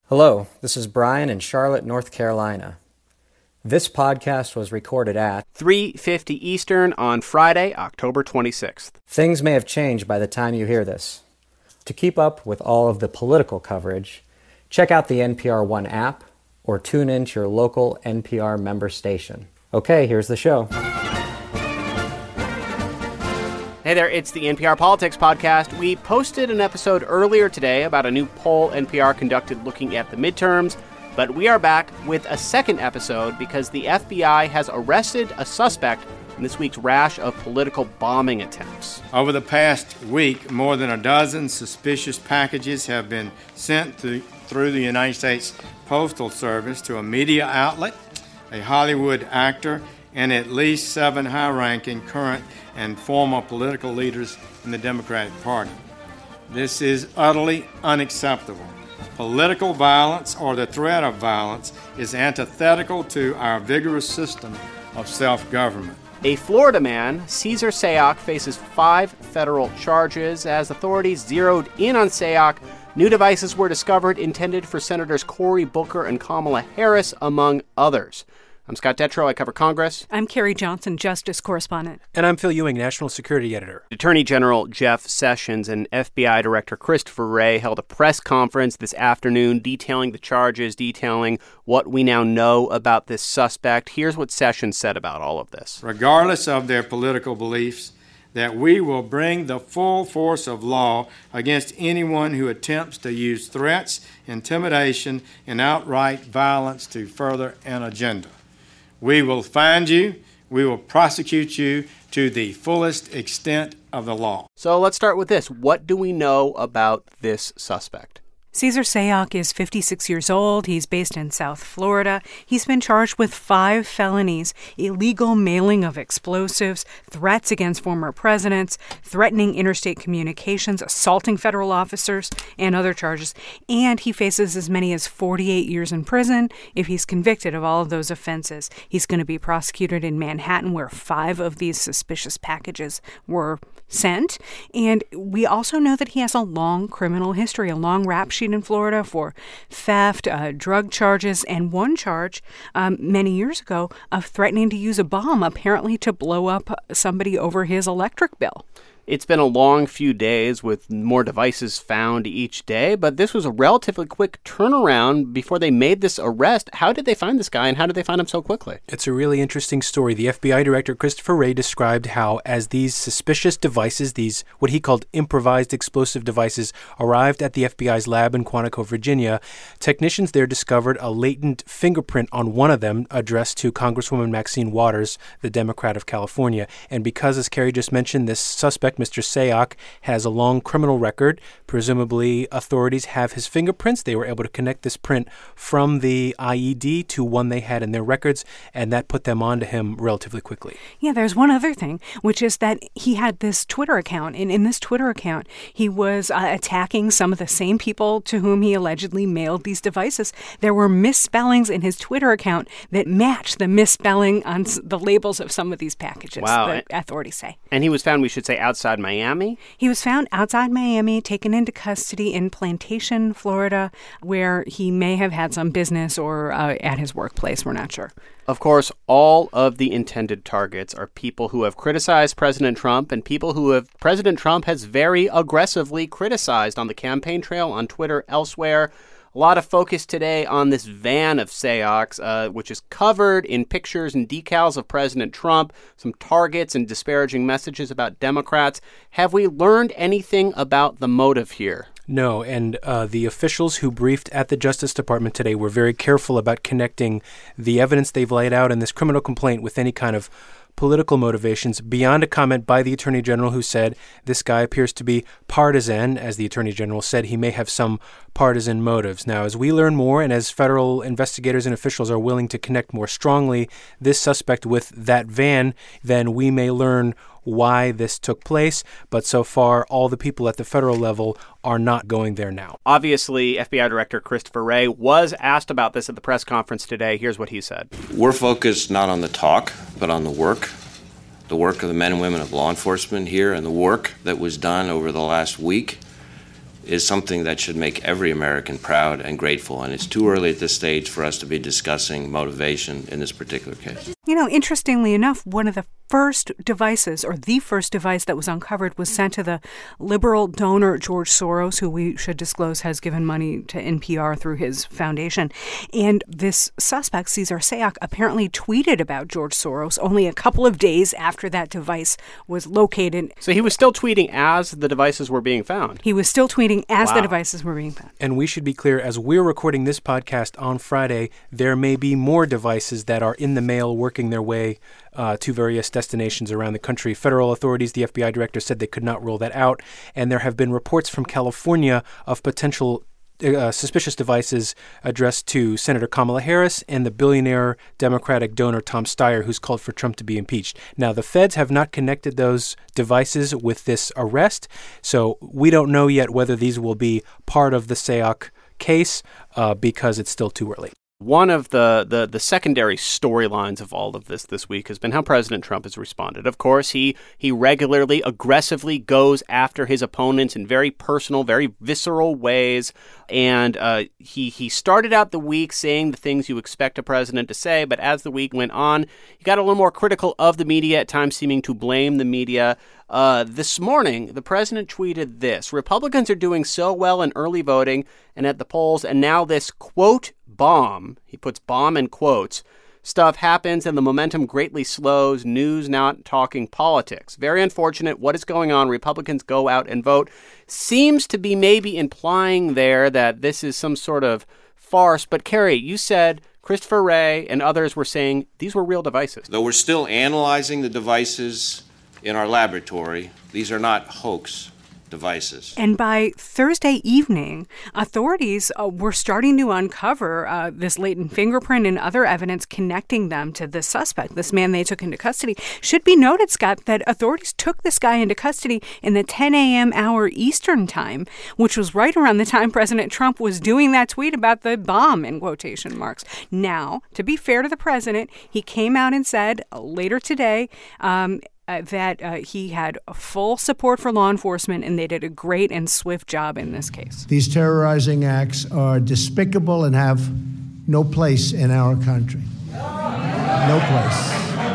Hello, this is Brian in Charlotte, North Carolina. This podcast was recorded at 3:50 Eastern on Friday, October 26th. Things may have changed by the time you hear this. To keep up with all of the political coverage, check out the NPR One app or tune in to your local NPR member station. Okay, here's the show. Hey there, it's the NPR Politics Podcast. We posted an episode earlier today about a new poll NPR conducted looking at the midterms, but we are back with a second episode because the FBI has arrested a suspect in this week's rash of political bombing attempts. Over the past week, more than a dozen suspicious packages have been sent through the United States Postal Service to a media outlet, a Hollywood actor, and at least 7 high-ranking current and former political leaders in the Democratic Party. This is utterly unacceptable. Political violence or the threat of violence is antithetical to our vigorous system of self-government. A Florida man, Cesar Sayoc, faces 5 federal charges. As authorities zeroed in on Sayoc, new devices were discovered intended for Senators Cory Booker and Kamala Harris, among others. I'm Scott Detrow. I cover Congress. I'm Carrie Johnson, Justice Correspondent. And I'm Phil Ewing, National Security Editor. Attorney General Jeff Sessions and FBI Director Christopher Wray held a press conference this afternoon detailing the charges, detailing what we now know about this suspect. Here's what Sessions said about all of this. Regardless of their political beliefs, that we will bring the full force of law against anyone who attempts to use threats, intimidation, and outright violence to further an agenda. We will find you, we will prosecute you to the fullest extent of the law. So let's start with this. What do we know about this suspect? Cesar Sayoc is 56 years old. He's based in South Florida. He's been charged with 5 felonies: illegal mailing of explosives, threats against former presidents, threatening interstate communications, assaulting federal officers, and other charges. And he faces as many as 48 years in prison if he's convicted of all of those offenses. He's going to be prosecuted in Manhattan, where 5 of these suspicious packages were sent. And we also know that he has a long criminal history, a long rap sheet in Florida for theft, drug charges, and one charge many years ago of threatening to use a bomb, apparently to blow up somebody over his electric bill. It's been a long few days with more devices found each day, but this was a relatively quick turnaround before they made this arrest. How did they find this guy, and how did they find him so quickly? It's a really interesting story. The FBI Director Christopher Wray described how, as these suspicious devices, these what he called improvised explosive devices, arrived at the FBI's lab in Quantico, Virginia, technicians there discovered a latent fingerprint on one of them addressed to Congresswoman Maxine Waters, the Democrat of California. And because, as Carrie just mentioned, this suspect, Mr. Sayoc, has a long criminal record. Presumably, authorities have his fingerprints. They were able to connect this print from the IED to one they had in their records, and that put them onto him relatively quickly. Yeah, there's one other thing, which is that he had this Twitter account, and in this Twitter account, he was attacking some of the same people to whom he allegedly mailed these devices. There were misspellings in his Twitter account that matched the misspelling on the labels of some of these packages, the authorities say. And he was found, we should say, outside Miami? He was found outside Miami, taken into custody in Plantation, Florida, where he may have had some business or at his workplace. We're not sure. Of course, all of the intended targets are people who have criticized President Trump and people who President Trump has very aggressively criticized on the campaign trail, on Twitter, elsewhere. A lot of focus today on this van of Sayoc's, which is covered in pictures and decals of President Trump, some targets and disparaging messages about Democrats. Have we learned anything about the motive here? No, and the officials who briefed at the Justice Department today were very careful about connecting the evidence they've laid out in this criminal complaint with any kind of political motivations, beyond a comment by the Attorney General who said this guy appears to be partisan. As the Attorney General said, he may have some partisan motives. Now, as we learn more and as federal investigators and officials are willing to connect more strongly this suspect with that van, then we may learn why this took place, but so far all the people at the federal level are not going there now. Obviously, FBI Director Christopher Wray was asked about this at the press conference today. Here's what he said. We're focused not on the talk, but on the work of the men and women of law enforcement here and the work that was done over the last week is something that should make every American proud and grateful. And it's too early at this stage for us to be discussing motivation in this particular case. You know, interestingly enough, one of the first devices, or the first device that was uncovered, was sent to the liberal donor George Soros, who we should disclose has given money to NPR through his foundation. And this suspect, Cesar Sayoc, apparently tweeted about George Soros only a couple of days after that device was located. So he was still tweeting as the devices were being found. He was still tweeting as the devices were being found. And we should be clear, as we're recording this podcast on Friday, there may be more devices that are in the mail working their way to various destinations around the country. Federal authorities, the FBI director, said they could not rule that out. And there have been reports from California of potential suspicious devices addressed to Senator Kamala Harris and the billionaire Democratic donor Tom Steyer, who's called for Trump to be impeached. Now, the feds have not connected those devices with this arrest, so we don't know yet whether these will be part of the Sayoc case because it's still too early. One of the secondary storylines of all of this week has been how President Trump has responded. Of course, he regularly, aggressively goes after his opponents in very personal, very visceral ways. And he started out the week saying the things you expect a president to say. But as the week went on, he got a little more critical of the media, at times seeming to blame the media. This morning, the president tweeted this: Republicans are doing so well in early voting and at the polls, and now this, quote, bomb, he puts bomb in quotes, stuff happens and the momentum greatly slows, news not talking politics. Very unfortunate. What is going on? Republicans go out and vote. Seems to be maybe implying there that this is some sort of farce. But Carrie, you said Christopher Wray and others were saying these were real devices. Though we're still analyzing the devices in our laboratory, these are not hoax devices. And by Thursday evening, authorities were starting to uncover this latent fingerprint and other evidence connecting them to the suspect, this man they took into custody. Should be noted, Scott, that authorities took this guy into custody in the 10 a.m. hour Eastern time, which was right around the time President Trump was doing that tweet about the bomb, in quotation marks. Now, to be fair to the president, he came out and said later today that he had full support for law enforcement and they did a great and swift job in this case. These terrorizing acts are despicable and have no place in our country. No place.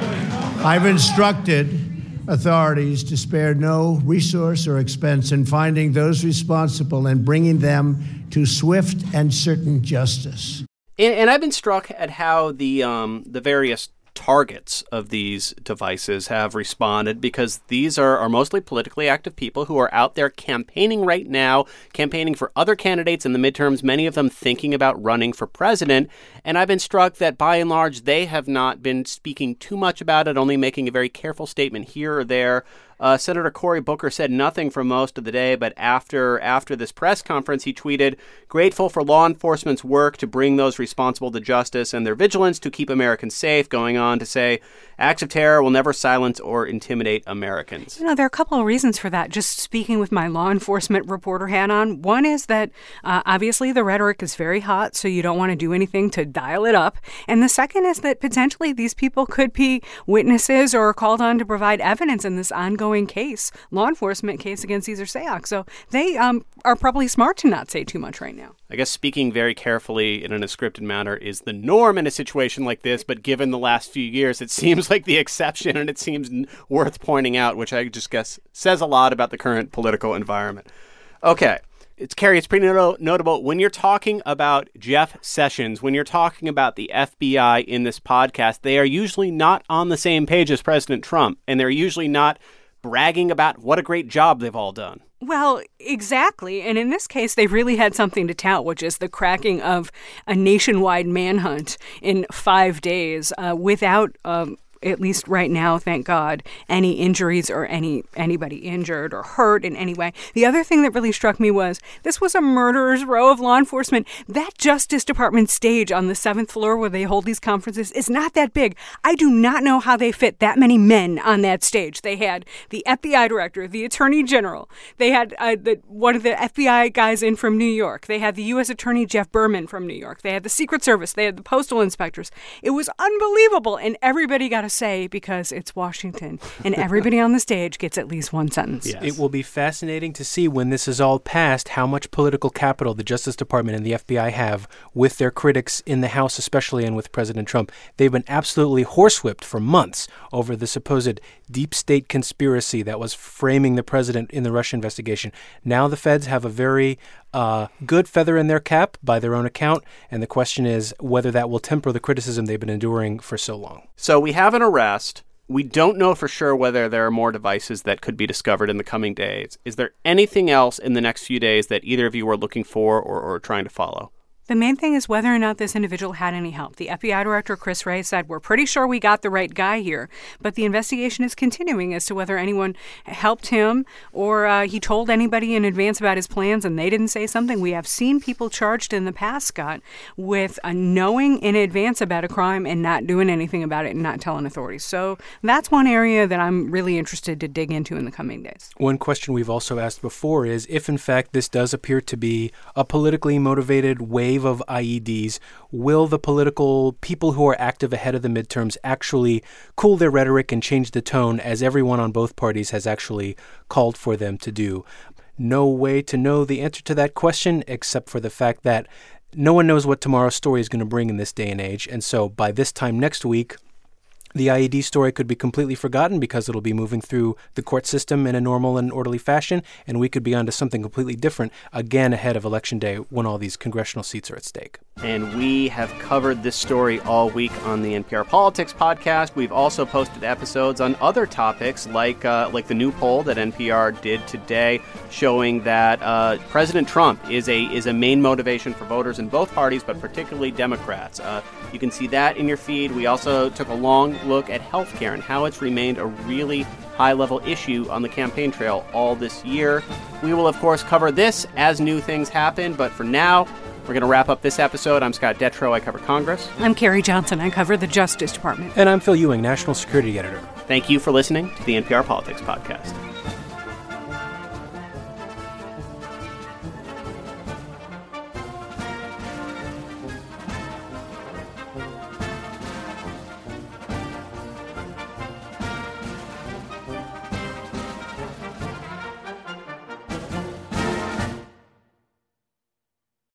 I've instructed authorities to spare no resource or expense in finding those responsible and bringing them to swift and certain justice. And I've been struck at how the various targets of these devices have responded, because these are mostly politically active people who are out there campaigning right now, campaigning for other candidates in the midterms, many of them thinking about running for president. And I've been struck that by and large, they have not been speaking too much about it, only making a very careful statement here or there. Senator Cory Booker said nothing for most of the day, but after this press conference, he tweeted, grateful for law enforcement's work to bring those responsible to justice and their vigilance to keep Americans safe, going on to say, acts of terror will never silence or intimidate Americans. You know, there are a couple of reasons for that. Just speaking with my law enforcement reporter hat on, one is that obviously the rhetoric is very hot, so you don't want to do anything to dial it up. And the second is that potentially these people could be witnesses or called on to provide evidence in this ongoing case, law enforcement case against Cesar Sayoc. So they are probably smart to not say too much right now. I guess speaking very carefully in a scripted manner is the norm in a situation like this, but given the last few years, it seems like the exception, and it seems worth pointing out, which I just guess says a lot about the current political environment. Okay. Carrie, it's pretty notable when you're talking about Jeff Sessions, when you're talking about the FBI in this podcast, they are usually not on the same page as President Trump, and they're usually not bragging about what a great job they've all done. Well, exactly. And in this case, they really had something to tout, which is the cracking of a nationwide manhunt in 5 days without at least right now, thank God, any injuries or anybody injured or hurt in any way. The other thing that really struck me was this was a murderer's row of law enforcement. That Justice Department stage on the 7th floor where they hold these conferences is not that big. I do not know how they fit that many men on that stage. They had the FBI director, the attorney general. They had one of the FBI guys in from New York. They had the U.S. attorney Jeff Berman from New York. They had the Secret Service. They had the postal inspectors. It was unbelievable, and everybody got a just say because it's Washington, and everybody on the stage gets at least one sentence. Yes. It will be fascinating to see when this is all passed how much political capital the Justice Department and the FBI have with their critics in the House especially and with President Trump. They've been absolutely horsewhipped for months over the supposed deep state conspiracy that was framing the president in the Russia investigation. Now the feds have a very good feather in their cap by their own account, and the question is whether that will temper the criticism they've been enduring for so long. So we have an arrest. We don't know for sure whether there are more devices that could be discovered in the coming days. Is there anything else in the next few days that either of you are looking for or trying to follow? The main thing is whether or not this individual had any help. The FBI director, Chris Wray, said, we're pretty sure we got the right guy here, but the investigation is continuing as to whether anyone helped him or he told anybody in advance about his plans and they didn't say something. We have seen people charged in the past, Scott, with knowing in advance about a crime and not doing anything about it and not telling authorities. So that's one area that I'm really interested to dig into in the coming days. One question we've also asked before is if, in fact, this does appear to be a politically motivated wave of IEDs, will the political people who are active ahead of the midterms actually cool their rhetoric and change the tone, as everyone on both parties has actually called for them to do? No way to know the answer to that question except for the fact that no one knows what tomorrow's story is going to bring in this day and age. And so by this time next week, the IED story could be completely forgotten because it'll be moving through the court system in a normal and orderly fashion, and we could be onto something completely different again ahead of Election Day when all these congressional seats are at stake. And we have covered this story all week on the NPR Politics podcast. We've also posted episodes on other topics like the new poll that NPR did today showing that President Trump is a main motivation for voters in both parties, but particularly Democrats. You can see that in your feed. We also took a long look at healthcare and how it's remained a really high-level issue on the campaign trail all this year. We will, of course, cover this as new things happen, but for now, we're going to wrap up this episode. I'm Scott Detrow. I cover Congress. I'm Carrie Johnson. I cover the Justice Department. And I'm Phil Ewing, National Security Editor. Thank you for listening to the NPR Politics Podcast.